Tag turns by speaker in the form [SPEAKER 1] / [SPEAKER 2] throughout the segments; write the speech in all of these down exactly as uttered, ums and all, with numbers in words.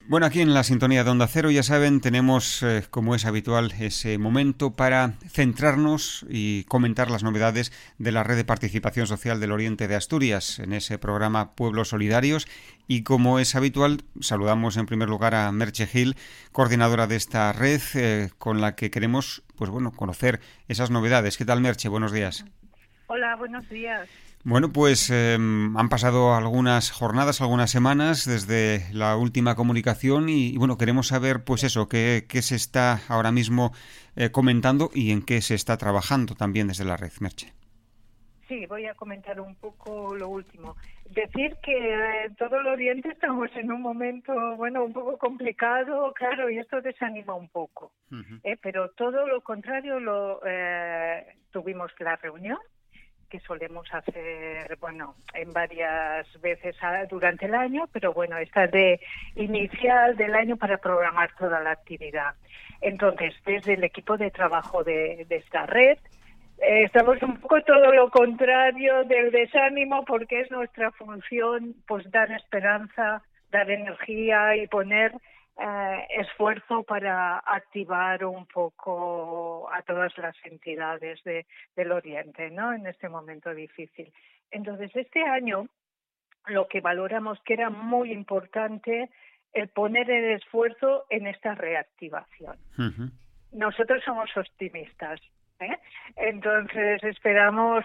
[SPEAKER 1] Bueno, aquí en la sintonía de Onda Cero, ya saben, tenemos, eh, como es habitual, ese momento para centrarnos y comentar las novedades de la Red de Participación Social del Oriente de Asturias, en ese programa Pueblos Solidarios. Y como es habitual, saludamos en primer lugar a Merche Gil, coordinadora de esta red, eh, con la que queremos, pues bueno, conocer esas novedades. ¿Qué tal, Merche? Buenos días.
[SPEAKER 2] Hola, buenos días.
[SPEAKER 1] Bueno, pues eh, han pasado algunas jornadas, algunas semanas desde la última comunicación y, y bueno, queremos saber pues eso, qué, qué se está ahora mismo eh, comentando y en qué se está trabajando también desde la red, Merche.
[SPEAKER 2] Sí, voy a comentar un poco lo último. Decir que en eh, todo el Oriente estamos en un momento, bueno, un poco complicado, claro, y esto desanima un poco. Uh-huh. Eh, pero todo lo contrario, lo eh, tuvimos la reunión que solemos hacer, bueno, en varias veces durante el año, pero bueno, esta de inicial del año para programar toda la actividad. Entonces, desde el equipo de trabajo de, de esta red, eh, estamos un poco todo lo contrario del desánimo, porque es nuestra función, pues, dar esperanza, dar energía y poner Eh, esfuerzo para activar un poco a todas las entidades de, del Oriente, ¿no? En este momento difícil. Entonces, este año lo que valoramos que era muy importante el poner el esfuerzo en esta reactivación. Uh-huh. Nosotros somos optimistas, ¿eh? Entonces esperamos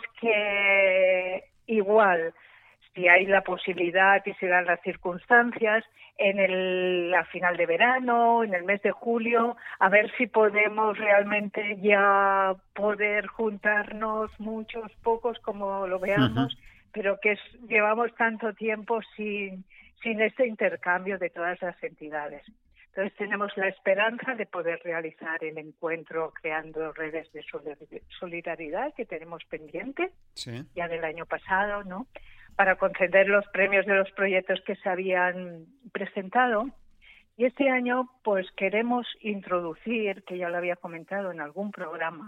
[SPEAKER 2] que igual, si hay la posibilidad y se dan las circunstancias, en el, a final de verano, en el mes de julio, a ver si podemos realmente ya poder juntarnos muchos, pocos, como lo veamos, uh-huh. pero que es, llevamos tanto tiempo sin, sin este intercambio de todas las entidades. Entonces tenemos la esperanza de poder realizar el encuentro creando redes de solidaridad que tenemos pendiente, sí. ya del año pasado, ¿no?, para conceder los premios de los proyectos que se habían presentado. Y este año, pues queremos introducir, que ya lo había comentado en algún programa,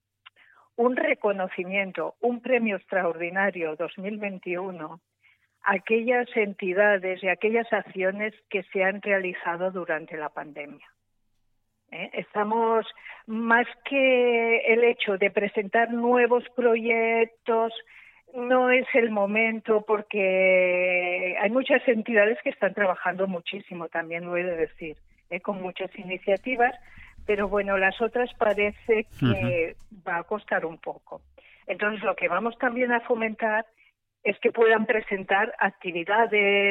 [SPEAKER 2] un reconocimiento, un premio extraordinario dos mil veintiuno a aquellas entidades y aquellas acciones que se han realizado durante la pandemia. ¿Eh? Estamos, más que el hecho de presentar nuevos proyectos, no es el momento, porque hay muchas entidades que están trabajando muchísimo, también lo he de decir, ¿eh? con muchas iniciativas, pero bueno, las otras parece que uh-huh. va a costar un poco. Entonces, lo que vamos también a fomentar es que puedan presentar actividades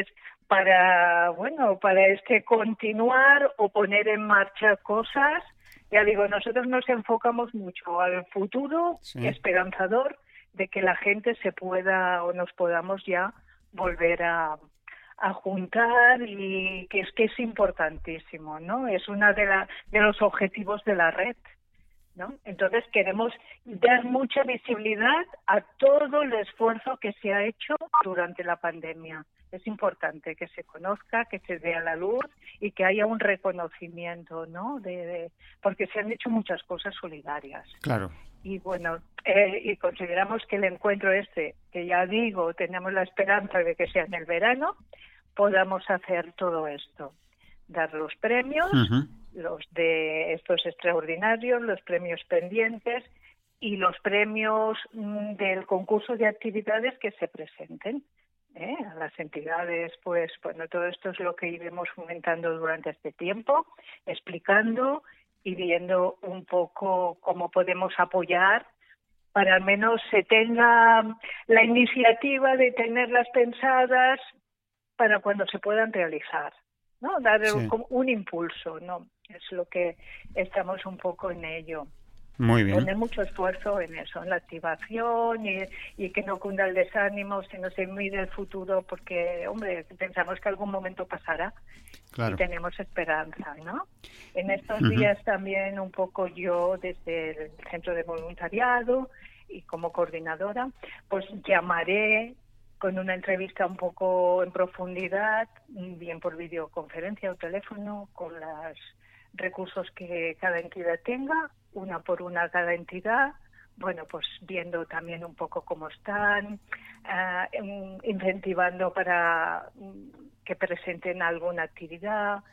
[SPEAKER 2] para, bueno, para este continuar o poner en marcha cosas. Ya digo, nosotros nos enfocamos mucho al futuro, sí. esperanzador, de que la gente se pueda o nos podamos ya volver a, a juntar, y que es que es importantísimo, ¿no? Es uno de, la, de los objetivos de la red, ¿no? Entonces queremos dar mucha visibilidad a todo el esfuerzo que se ha hecho durante la pandemia. Es importante que se conozca, que se dé a la luz y que haya un reconocimiento, ¿no? De, de, porque se han hecho muchas cosas solidarias.
[SPEAKER 1] Claro.
[SPEAKER 2] Y bueno, eh, y consideramos que el encuentro este, que ya digo, tenemos la esperanza de que sea en el verano, podamos hacer todo esto. Dar los premios, uh-huh. los de estos extraordinarios, los premios pendientes y los premios mm, del concurso de actividades que se presenten. ¿eh? A las entidades, pues bueno, todo esto es lo que iremos fomentando durante este tiempo, explicando y viendo un poco cómo podemos apoyar para al menos se tenga la iniciativa de tenerlas pensadas para cuando se puedan realizar, ¿no? Dar sí. un, un impulso, ¿no? Es lo que estamos un poco en ello.
[SPEAKER 1] Muy bien.
[SPEAKER 2] Poner mucho esfuerzo en eso, en la activación y, y que no cunda el desánimo, sino se mire el futuro, porque, hombre, pensamos que algún momento pasará. Claro. Y tenemos esperanza, ¿no? En estos uh-huh. días también un poco yo desde el Centro de Voluntariado y como coordinadora, pues llamaré con una entrevista un poco en profundidad, bien por videoconferencia o teléfono, con los recursos que cada entidad tenga, una por una cada entidad, bueno, pues viendo también un poco cómo están, uh, incentivando para que presenten alguna actividad,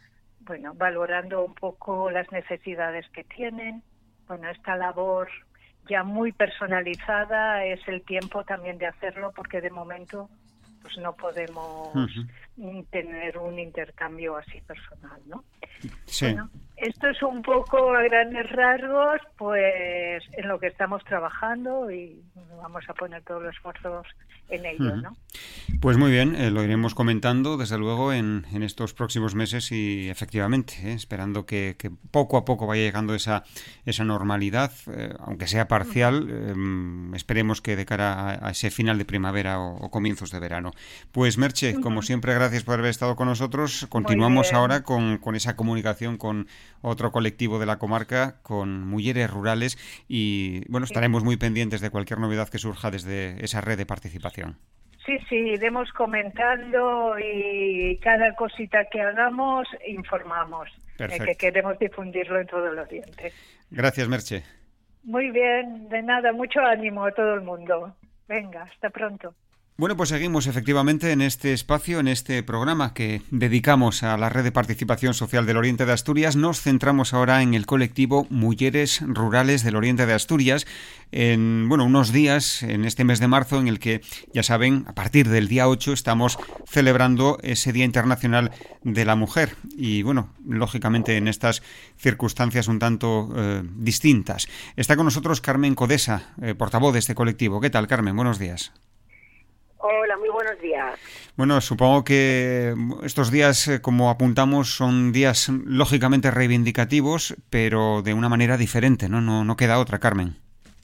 [SPEAKER 2] bueno, valorando un poco las necesidades que tienen. Bueno, esta labor ya muy personalizada es el tiempo también de hacerlo, porque de momento pues no podemos uh-huh. tener un intercambio así personal, ¿no?
[SPEAKER 1] Sí.
[SPEAKER 2] Bueno, esto es un poco a grandes rasgos, pues en lo que estamos trabajando, y vamos a poner todos los esfuerzos en ello,
[SPEAKER 1] uh-huh.
[SPEAKER 2] ¿no?
[SPEAKER 1] Pues muy bien, eh, lo iremos comentando desde luego en, en estos próximos meses y efectivamente, eh, esperando que, que poco a poco vaya llegando esa, esa normalidad, eh, aunque sea parcial, eh, esperemos que de cara a, a ese final de primavera o, o comienzos de verano. Pues Merche, uh-huh. como siempre, gracias por haber estado con nosotros. Continuamos ahora con, con esa comunicación con otro colectivo de la comarca, con Mujeres Rurales, y bueno, estaremos muy pendientes de cualquier novedad que surja desde esa red de participación.
[SPEAKER 2] Sí, sí, iremos comentando y cada cosita que hagamos informamos, eh, que queremos difundirlo en todo el Oriente.
[SPEAKER 1] Gracias, Merche.
[SPEAKER 2] Muy bien, de nada, mucho ánimo a todo el mundo. Venga, hasta pronto.
[SPEAKER 1] Bueno, pues seguimos efectivamente en este espacio, en este programa que dedicamos a la Red de Participación Social del Oriente de Asturias. Nos centramos ahora en el colectivo Mujeres Rurales del Oriente de Asturias, en bueno, unos días en este mes de marzo en el que, ya saben, a partir del día ocho estamos celebrando ese Día Internacional de la Mujer y, bueno, lógicamente en estas circunstancias un tanto eh, distintas. Está con nosotros Carmen Codesa, eh, portavoz de este colectivo. ¿Qué tal, Carmen? Buenos días.
[SPEAKER 3] Hola, muy buenos días.
[SPEAKER 1] Bueno, supongo que estos días, como apuntamos, son días lógicamente reivindicativos, pero de una manera diferente, ¿no? No, no queda otra, Carmen.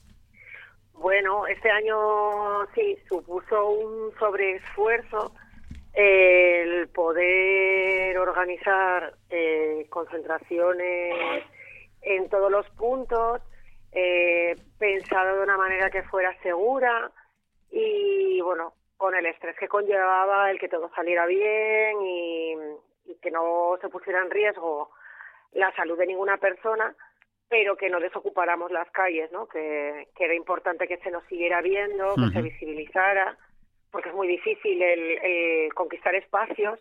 [SPEAKER 3] Bueno, este año sí supuso un sobreesfuerzo el poder organizar eh, concentraciones en todos los puntos, eh, pensado de una manera que fuera segura y, bueno, con el estrés que conllevaba el que todo saliera bien y, y que no se pusiera en riesgo la salud de ninguna persona, pero que no desocupáramos las calles, ¿no? Que, que era importante que se nos siguiera viendo, que uh-huh. se visibilizara, porque es muy difícil el, el conquistar espacios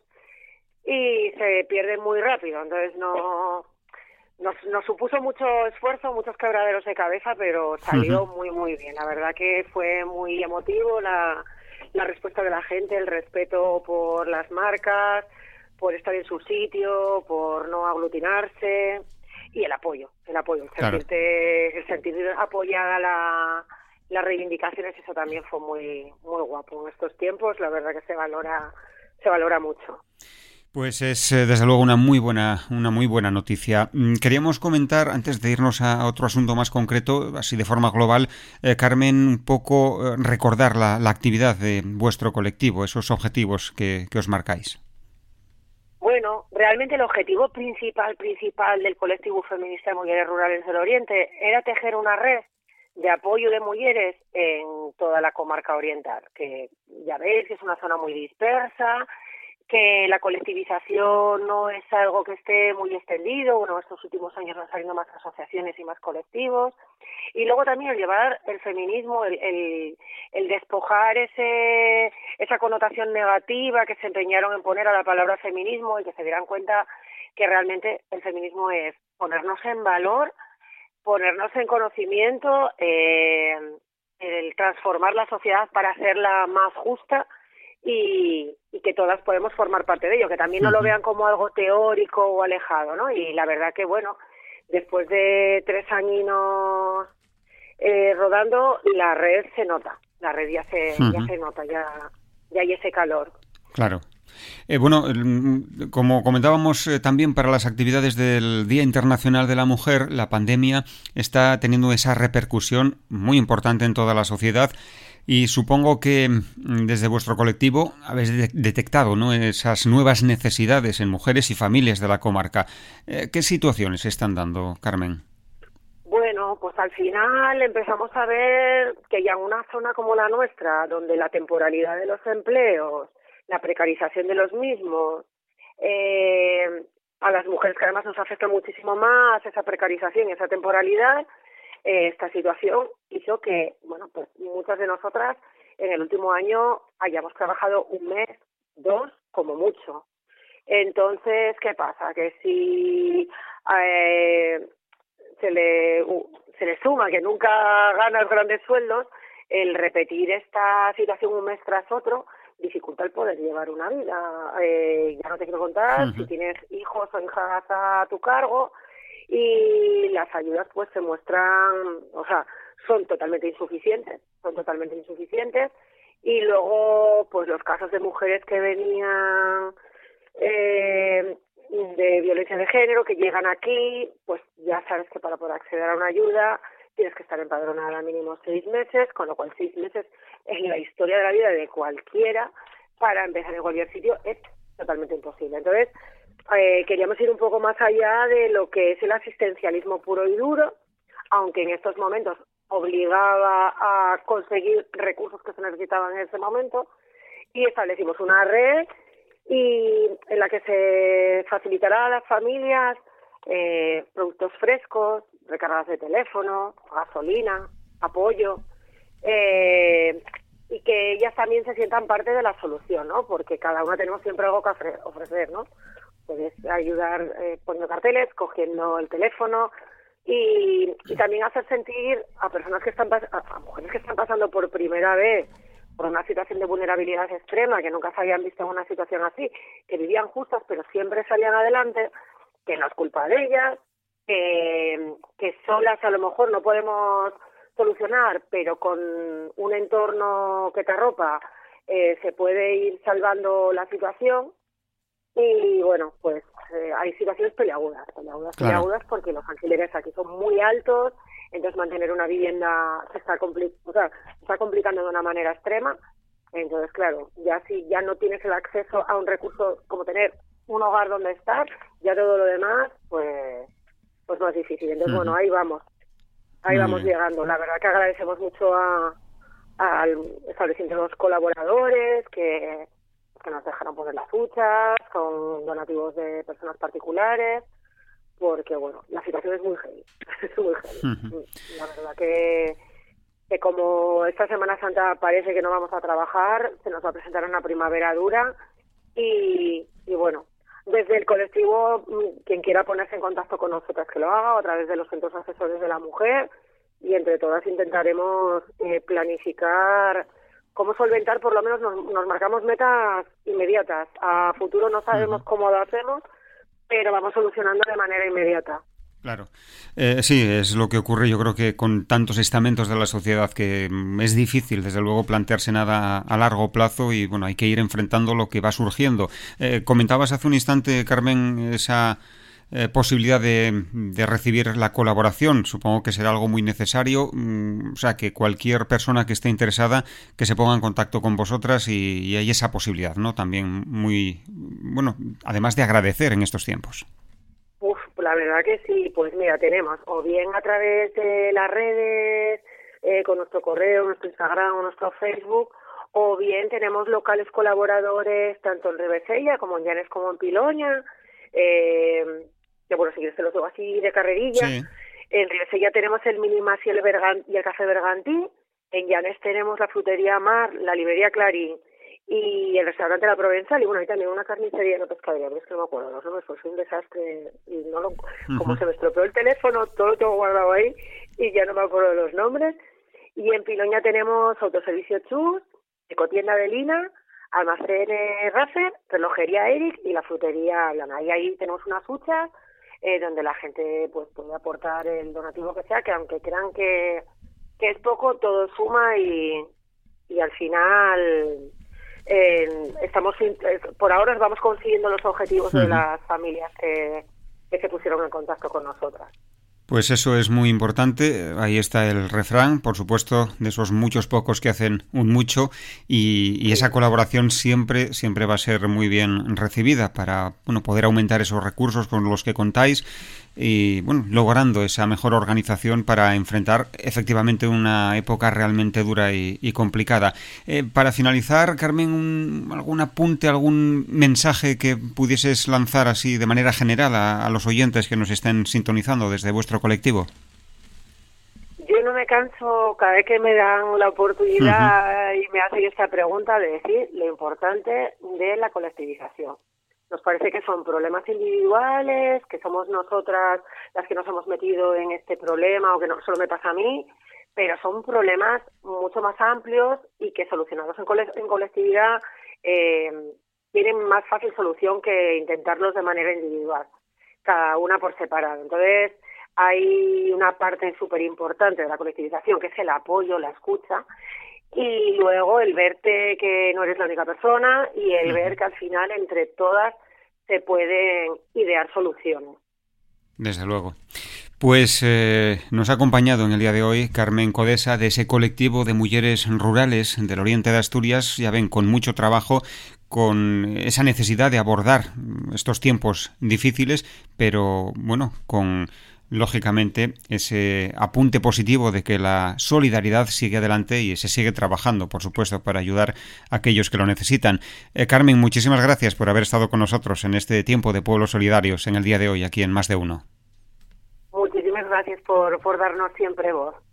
[SPEAKER 3] y se pierde muy rápido. Entonces no nos, nos supuso mucho esfuerzo, muchos quebraderos de cabeza, pero salió uh-huh. muy, muy bien. La verdad que fue muy emotivo la... la respuesta de la gente, el respeto por las marcas, por estar en su sitio, por no aglutinarse y el apoyo, el apoyo, el
[SPEAKER 1] claro.
[SPEAKER 3] sentirte, el sentir apoyada la, las reivindicaciones, eso también fue muy muy guapo en estos tiempos, la verdad que se valora se valora mucho.
[SPEAKER 1] Pues es desde luego una muy buena una muy buena noticia. Queríamos comentar, antes de irnos a otro asunto más concreto, así de forma global, eh, Carmen, un poco eh, recordar la, la actividad de vuestro colectivo, esos objetivos que, que os marcáis.
[SPEAKER 3] Bueno, realmente el objetivo principal principal del colectivo feminista de Mujeres Rurales del Oriente era tejer una red de apoyo de mujeres en toda la comarca oriental, que ya veis que es una zona muy dispersa, que la colectivización no es algo que esté muy extendido. Bueno, estos últimos años van saliendo más asociaciones y más colectivos. Y luego también el llevar el feminismo, el, el, el despojar ese esa connotación negativa que se empeñaron en poner a la palabra feminismo y que se dieran cuenta que realmente el feminismo es ponernos en valor, ponernos en conocimiento, eh, el transformar la sociedad para hacerla más justa, Y, y que todas podemos formar parte de ello, que también no lo vean como algo teórico o alejado, ¿no? Y la verdad que, bueno, después de tres añinos eh, rodando, la red se nota, la red ya se, uh-huh. ya se nota, ya, ya hay ese calor.
[SPEAKER 1] Claro. Eh, bueno, como comentábamos eh, también para las actividades del Día Internacional de la Mujer, la pandemia está teniendo esa repercusión muy importante en toda la sociedad. Y supongo que desde vuestro colectivo habéis de- detectado, ¿no?, esas nuevas necesidades en mujeres y familias de la comarca. Eh, ¿Qué situaciones se están dando, Carmen?
[SPEAKER 3] Bueno, pues al final empezamos a ver que ya en una zona como la nuestra, donde la temporalidad de los empleos, la precarización de los mismos, eh, a las mujeres que además nos afecta muchísimo más esa precarización y esa temporalidad, eh, esta situación hizo que, bueno, pues muchas de nosotras en el último año hayamos trabajado un mes, dos, como mucho. Entonces, ¿qué pasa? Que si eh, se le uh, se le suma que nunca ganas grandes sueldos, el repetir esta situación un mes tras otro dificulta el poder llevar una vida. Eh, ya no te quiero contar uh-huh. si tienes hijos o hijas a tu cargo, y las ayudas pues se muestran, o sea, son totalmente insuficientes, son totalmente insuficientes, y luego pues los casos de mujeres que venían eh, de violencia de género, que llegan aquí, pues ya sabes que para poder acceder a una ayuda tienes que estar empadronada mínimo seis meses, con lo cual seis meses en la historia de la vida de cualquiera para empezar en cualquier sitio es totalmente imposible. Entonces, eh, queríamos ir un poco más allá de lo que es el asistencialismo puro y duro, aunque en estos momentos obligaba a conseguir recursos que se necesitaban en ese momento, y establecimos una red y en la que se facilitará a las familias eh, productos frescos, recargas de teléfono, gasolina, apoyo, eh, y que ellas también se sientan parte de la solución, ¿no? Porque cada una tenemos siempre algo que ofrecer, ¿no? Puedes ayudar eh, poniendo carteles, cogiendo el teléfono, y, y también hacer sentir a personas que están pas- a, a mujeres que están pasando por primera vez por una situación de vulnerabilidad extrema, que nunca se habían visto en una situación así, que vivían justas pero siempre salían adelante, que no es culpa de ellas, que, que solas a lo mejor no podemos solucionar, pero con un entorno que te arropa eh, se puede ir salvando la situación. Y bueno, pues eh, hay situaciones peliagudas, peliagudas, claro. peliagudas porque los alquileres aquí son muy altos, entonces mantener una vivienda se está, compli- o sea, se está complicando de una manera extrema. Entonces, claro, ya si ya no tienes el acceso a un recurso como tener un hogar donde estar, ya todo lo demás, pues pues más difícil. Entonces, uh-huh. bueno, ahí vamos, ahí uh-huh. vamos llegando. La verdad que agradecemos mucho a al establecimiento de los colaboradores que que nos dejaron poner las huchas, con donativos de personas particulares, porque, bueno, la situación es muy heavy, es muy heavy. Uh-huh. La verdad que, que como esta Semana Santa parece que no vamos a trabajar, se nos va a presentar una primavera dura, y, y bueno, desde el colectivo, quien quiera ponerse en contacto con nosotras que lo haga, a través de los centros asesores de la mujer, y entre todas intentaremos eh, planificar cómo solventar, por lo menos nos, nos marcamos metas inmediatas. A futuro no sabemos uh-huh. cómo lo hacemos, pero vamos solucionando de manera inmediata.
[SPEAKER 1] Claro. Eh, sí, es lo que ocurre, yo creo que con tantos estamentos de la sociedad, que es difícil, desde luego, plantearse nada a largo plazo, y bueno, hay que ir enfrentando lo que va surgiendo. Eh, comentabas hace un instante, Carmen, esa Eh, posibilidad de, de recibir la colaboración. Supongo que será algo muy necesario, mm, o sea, que cualquier persona que esté interesada que se ponga en contacto con vosotras, y, y hay esa posibilidad, ¿no? También muy, bueno, además de agradecer en estos tiempos.
[SPEAKER 3] Uf, la verdad que sí. Pues mira, tenemos o bien a través de las redes, eh, con nuestro correo, nuestro Instagram o nuestro Facebook, o bien tenemos locales colaboradores tanto en Ribesella como en Llanes como en Piloña, eh, que bueno, si quieres te lo digo así de carrerilla. Sí. En Ribesella tenemos el Minimas y el, Bergan- y el Café Bergantín. En Llanes tenemos la frutería Mar, la librería Clarín y el restaurante La Provenzal. Y bueno, hay también una carnicería en Pescadería, pero es que no me acuerdo los nombres, pues fue un desastre. Y no lo, uh-huh. como se me estropeó el teléfono, todo lo tengo guardado ahí y ya no me acuerdo de los nombres. Y en Piloña tenemos autoservicio Chus, ecotienda de Lina, almacén Racer, relojería Eric y la frutería Lana. Y ahí tenemos unas huchas Eh, donde la gente pues puede aportar el donativo que sea, que aunque crean que, que es poco, todo suma, y, y al final eh, estamos eh, por ahora vamos consiguiendo los objetivos uh-huh. de las familias que, que se pusieron en contacto con nosotras.
[SPEAKER 1] Pues eso es muy importante. Ahí está el refrán, por supuesto, de esos muchos pocos que hacen un mucho, y, y esa colaboración siempre siempre va a ser muy bien recibida para, bueno, poder aumentar esos recursos con los que contáis, y bueno, logrando esa mejor organización para enfrentar efectivamente una época realmente dura y, y complicada. Eh, para finalizar, Carmen, un, algún apunte, algún mensaje que pudieses lanzar así de manera general a, a los oyentes que nos estén sintonizando desde vuestro colectivo.
[SPEAKER 3] Yo no me canso cada vez que me dan la oportunidad uh-huh. y me hacen esta pregunta de decir lo importante de la colectivización. Nos parece que son problemas individuales, que somos nosotras las que nos hemos metido en este problema o que no solo me pasa a mí, pero son problemas mucho más amplios y que solucionados en, cole- en colectividad eh, tienen más fácil solución que intentarlos de manera individual, cada una por separado. Entonces, hay una parte súper importante de la colectivización, que es el apoyo, la escucha, y luego el verte que no eres la única persona y el ver que al final entre todas se pueden idear soluciones.
[SPEAKER 1] Desde luego. Pues eh, nos ha acompañado en el día de hoy Carmen Codesa, de ese colectivo de mujeres rurales del oriente de Asturias, ya ven, con mucho trabajo, con esa necesidad de abordar estos tiempos difíciles, pero bueno, con lógicamente ese apunte positivo de que la solidaridad sigue adelante y se sigue trabajando, por supuesto, para ayudar a aquellos que lo necesitan. Eh, Carmen, muchísimas gracias por haber estado con nosotros en este tiempo de Pueblos Solidarios en el día de hoy, aquí en Más de Uno.
[SPEAKER 3] Muchísimas gracias por, por darnos siempre voz.